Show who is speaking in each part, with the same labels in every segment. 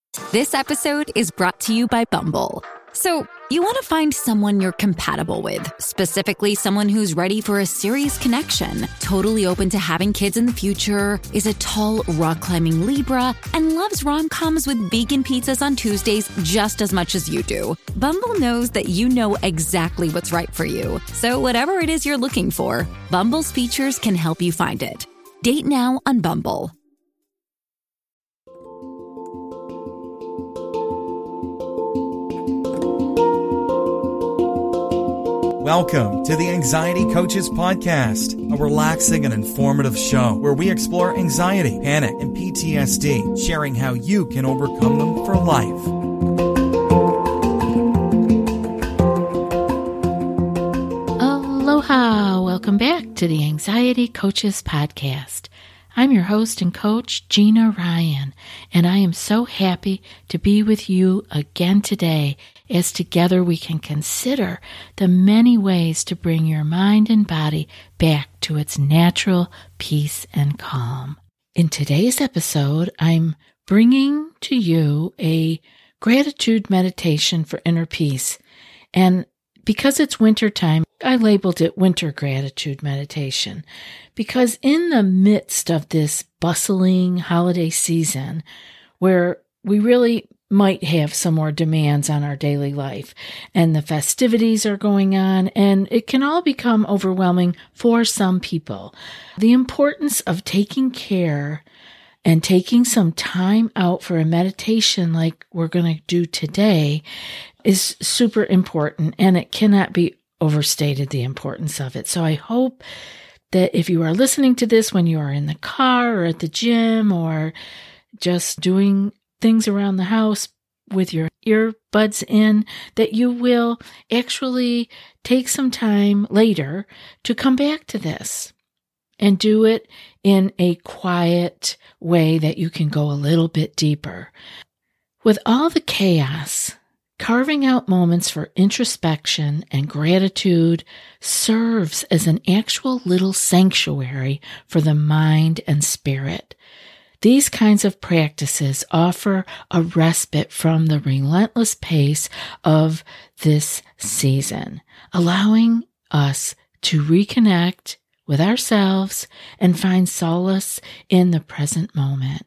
Speaker 1: This episode is brought to you by Bumble. So, you want to find someone you're compatible with, specifically someone who's ready for a serious connection, totally open to having kids in the future, is a tall, rock-climbing Libra, and loves rom-coms with vegan pizzas on Tuesdays just as much as you do. Bumble knows that you know exactly what's right for you. So whatever it is you're looking for, Bumble's features can help you find it. Date now on Bumble.
Speaker 2: Welcome to the Anxiety Coaches Podcast, a relaxing and informative show where we explore anxiety, panic, and PTSD, sharing how you can overcome them for life.
Speaker 3: Aloha! Welcome back to the Anxiety Coaches Podcast. I'm your host and coach, Gina Ryan, and I am so happy to be with you again today as together we can consider the many ways to bring your mind and body back to its natural peace and calm. In today's episode, I'm bringing to you a gratitude meditation for inner peace, and because it's wintertime, I labeled it Winter Gratitude Meditation, because in the midst of this bustling holiday season where we really might have some more demands on our daily life and the festivities are going on and it can all become overwhelming for some people, the importance of taking care and taking some time out for a meditation like we're going to do today is super important, and it cannot be overstated, the importance of it. So I hope that if you are listening to this when you are in the car or at the gym or just doing things around the house with your earbuds in, that you will actually take some time later to come back to this and do it in a quiet way that you can go a little bit deeper. With all the chaos, carving out moments for introspection and gratitude serves as an actual little sanctuary for the mind and spirit. These kinds of practices offer a respite from the relentless pace of this season, allowing us to reconnect with ourselves and find solace in the present moment.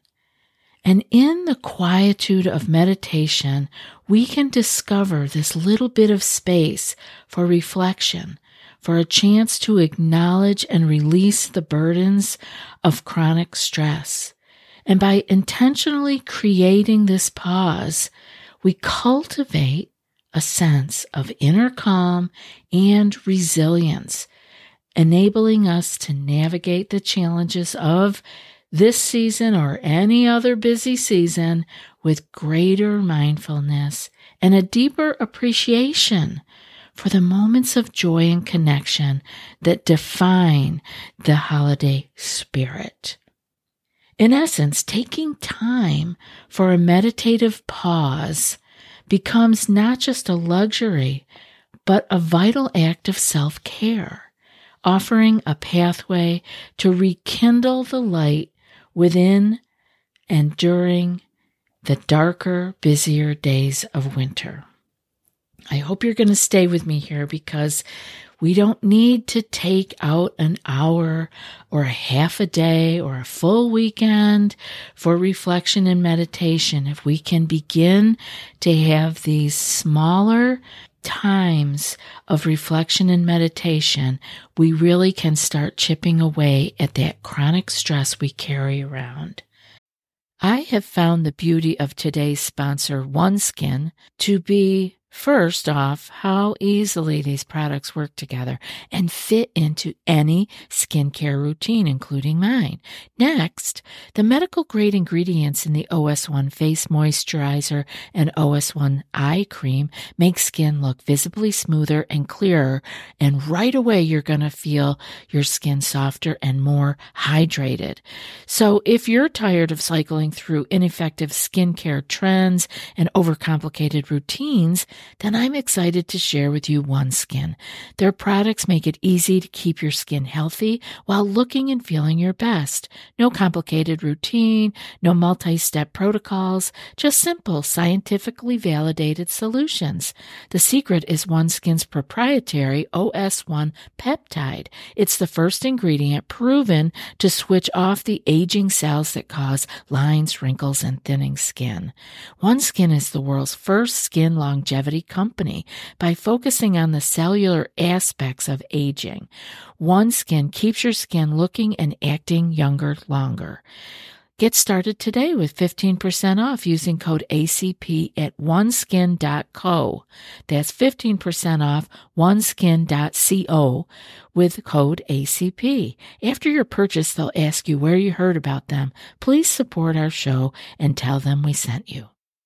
Speaker 3: And in the quietude of meditation, we can discover this little bit of space for reflection, for a chance to acknowledge and release the burdens of chronic stress. And by intentionally creating this pause, we cultivate a sense of inner calm and resilience, enabling us to navigate the challenges of this season or any other busy season with greater mindfulness and a deeper appreciation for the moments of joy and connection that define the holiday spirit. In essence, taking time for a meditative pause becomes not just a luxury, but a vital act of self-care, offering a pathway to rekindle the light within and during the darker, busier days of winter. I hope you're going to stay with me here because we don't need to take out an hour or a half a day or a full weekend for reflection and meditation. If we can begin to have these smaller times of reflection and meditation, we really can start chipping away at that chronic stress we carry around. I have found the beauty of today's sponsor, OneSkin, to be first off, how easily these products work together and fit into any skincare routine, including mine. Next, the medical-grade ingredients in the OS1 Face Moisturizer and OS1 Eye Cream make skin look visibly smoother and clearer, and right away you're going to feel your skin softer and more hydrated. So if you're tired of cycling through ineffective skincare trends and overcomplicated routines, then I'm excited to share with you OneSkin. Their products make it easy to keep your skin healthy while looking and feeling your best. No complicated routine, no multi-step protocols, just simple, scientifically validated solutions. The secret is OneSkin's proprietary OS1 peptide. It's the first ingredient proven to switch off the aging cells that cause lines, wrinkles, and thinning skin. OneSkin is the world's first skin longevity company by focusing on the cellular aspects of aging. OneSkin keeps your skin looking and acting younger longer. Get started today with 15% off using code ACP at oneskin.co. That's 15% off oneskin.co with code ACP. After your purchase, they'll ask you where you heard about them. Please support our show and tell them we sent you.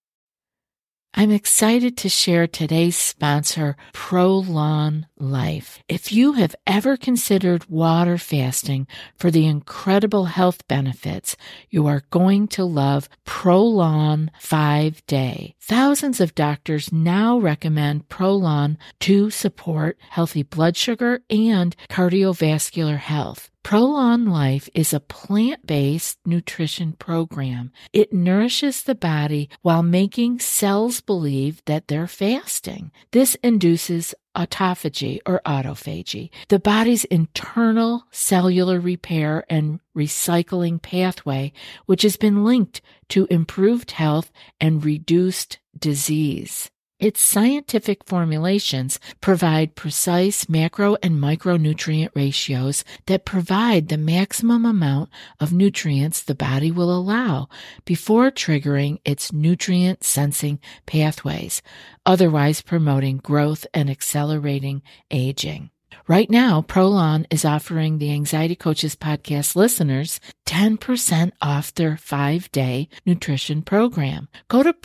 Speaker 3: I'm excited to share today's sponsor, Prolon Life. If you have ever considered water fasting for the incredible health benefits, you are going to love Prolon 5-Day. Thousands of doctors now recommend Prolon to support healthy blood sugar and cardiovascular health. Prolon Life is a plant-based nutrition program. It nourishes the body while making cells believe that they're fasting. This induces autophagy or autophagy, the body's internal cellular repair and recycling pathway, which has been linked to improved health and reduced disease. Its scientific formulations provide precise macro and micronutrient ratios that provide the maximum amount of nutrients the body will allow before triggering its nutrient sensing pathways, otherwise promoting growth and accelerating aging. Right now, Prolon is offering the Anxiety Coaches podcast listeners 10% off their 5-day nutrition program. Go to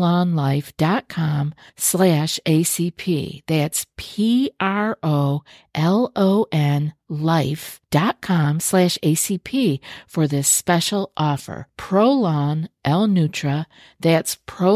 Speaker 3: prolonlife.com/ACP. That's PROLON life.com/ACP for this special offer. Prolon L-Nutra. That's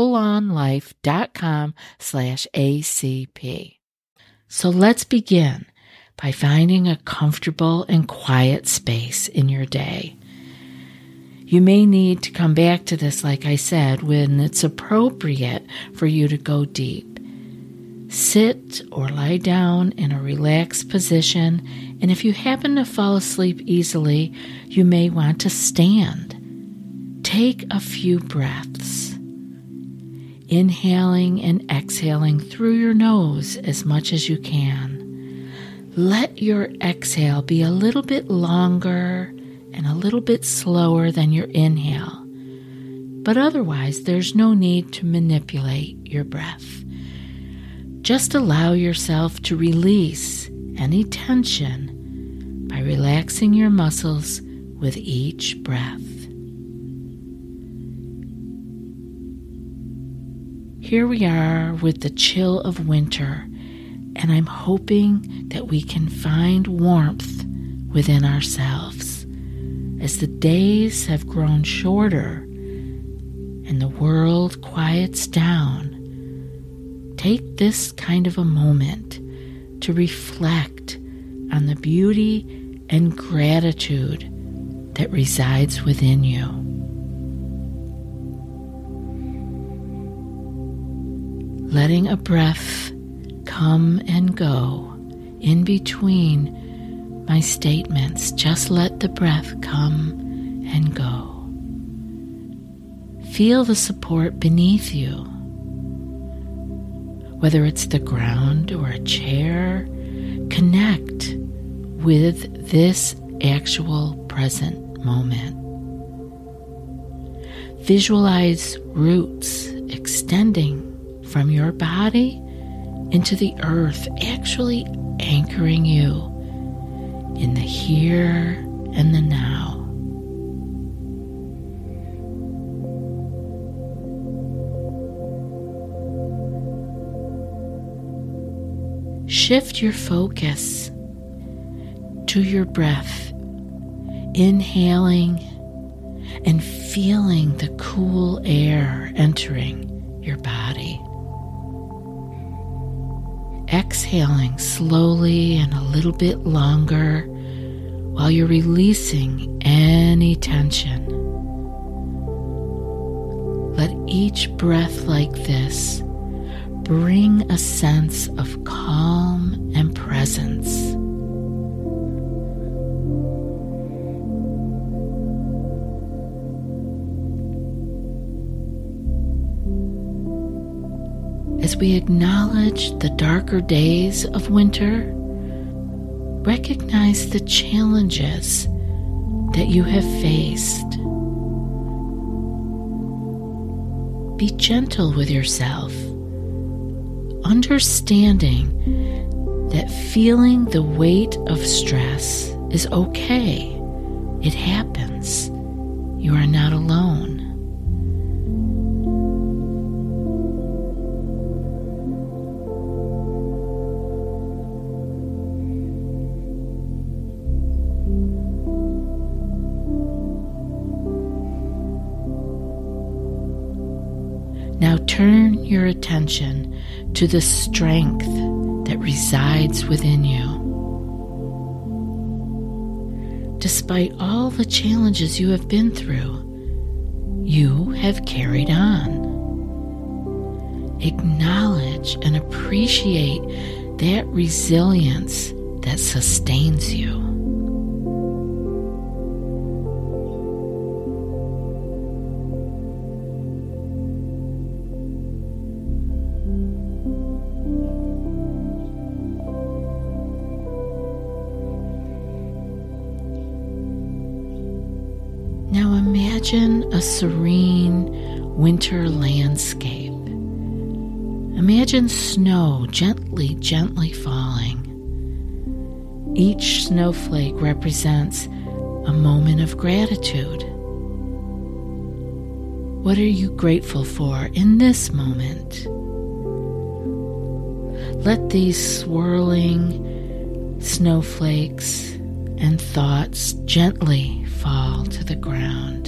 Speaker 3: prolonlife.com/ACP. So let's begin by finding a comfortable and quiet space in your day. You may need to come back to this, like I said, when it's appropriate for you to go deep. Sit or lie down in a relaxed position, and if you happen to fall asleep easily, you may want to stand. Take a few breaths, inhaling and exhaling through your nose as much as you can. Let your exhale be a little bit longer and a little bit slower than your inhale. But otherwise, there's no need to manipulate your breath. Just allow yourself to release any tension by relaxing your muscles with each breath. Here we are with the chill of winter, and I'm hoping that we can find warmth within ourselves. As the days have grown shorter and the world quiets down, take this kind of a moment to reflect on the beauty and gratitude that resides within you. Letting a breath come and go in between my statements. Just let the breath come and go. Feel the support beneath you. Whether it's the ground or a chair, connect with this actual present moment. Visualize roots extending from your body into the earth, actually anchoring you in the here and the now. Shift your focus to your breath, inhaling and feeling the cool air entering your body. exhaling slowly and a little bit longer while you're releasing any tension. Let each breath like this bring a sense of calm and presence. As we acknowledge the darker days of winter, recognize the challenges that you have faced. Be gentle with yourself, understanding that feeling the weight of stress is okay. It happens. You are not alone. Now turn your attention to the strength that resides within you. Despite all the challenges you have been through, you have carried on. Acknowledge and appreciate that resilience that sustains you. Now imagine a serene winter landscape. Imagine snow gently falling. Each snowflake represents a moment of gratitude. What are you grateful for in this moment? Let these swirling snowflakes and thoughts gently fall to the ground.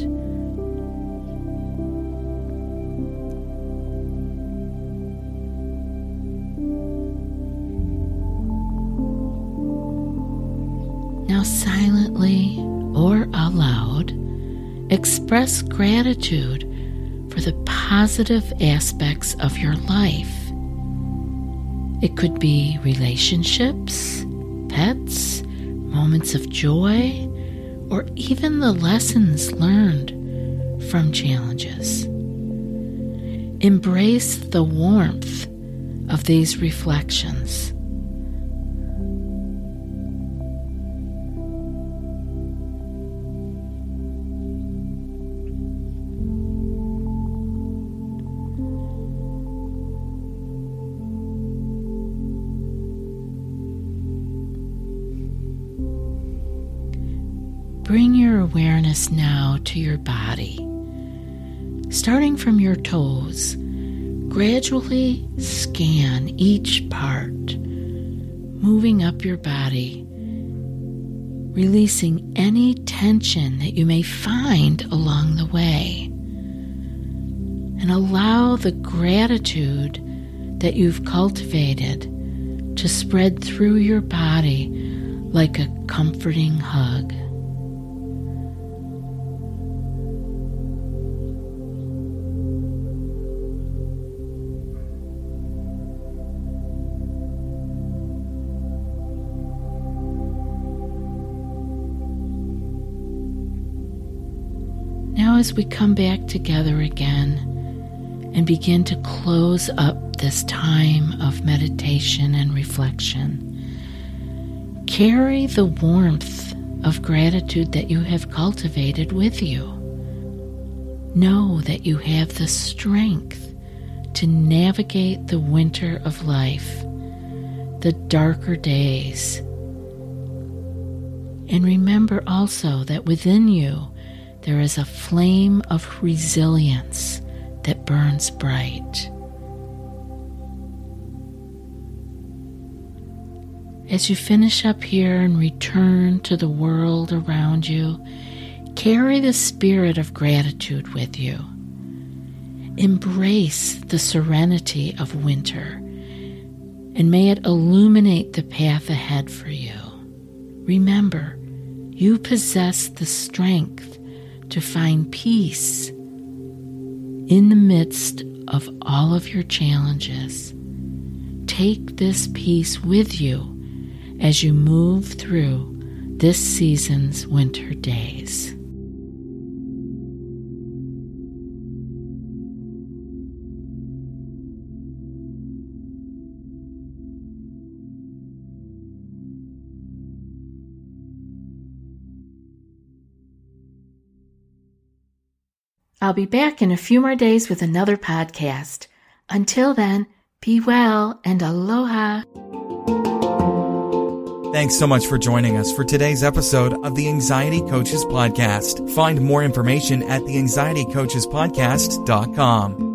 Speaker 3: Now silently or aloud, express gratitude for the positive aspects of your life. It could be relationships, pets, moments of joy, or even the lessons learned from challenges. Embrace the warmth of these reflections. Bring your awareness now to your body. Starting from your toes, gradually scan each part, moving up your body, releasing any tension that you may find along the way. And allow the gratitude that you've cultivated to spread through your body like a comforting hug. Now as we come back together again and begin to close up this time of meditation and reflection, carry the warmth of gratitude that you have cultivated with you. Know that you have the strength to navigate the winter of life, the darker days. And remember also that within you there is a flame of resilience that burns bright. As you finish up here and return to the world around you, carry the spirit of gratitude with you. Embrace the serenity of winter and may it illuminate the path ahead for you. Remember, you possess the strength to find peace in the midst of all of your challenges. Take this peace with you as you move through this season's winter days. I'll be back in a few more days with another podcast. Until then, be well and aloha.
Speaker 2: Thanks so much for joining us for today's episode of the Anxiety Coaches Podcast. Find more information at theanxietycoachespodcast.com.